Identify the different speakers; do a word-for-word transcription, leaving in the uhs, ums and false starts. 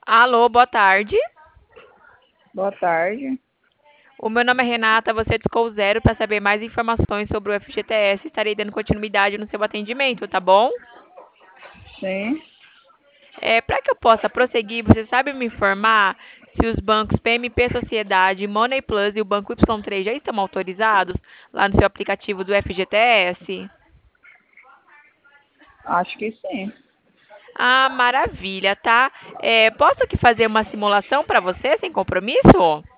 Speaker 1: Alô, boa tarde.
Speaker 2: Boa tarde.
Speaker 1: O meu nome é Renata, você discou zero para saber mais informações sobre o F G T S. Estarei dando continuidade no seu atendimento, tá bom?
Speaker 2: Sim,
Speaker 1: É, para que eu possa prosseguir, você sabe me informar se os bancos P M P Sociedade, Money Plus e o Banco Y três já estão autorizados lá no seu aplicativo do F G T S?
Speaker 2: acho que sim.
Speaker 1: Ah, maravilha, tá? É, posso aqui fazer uma simulação para você sem compromisso?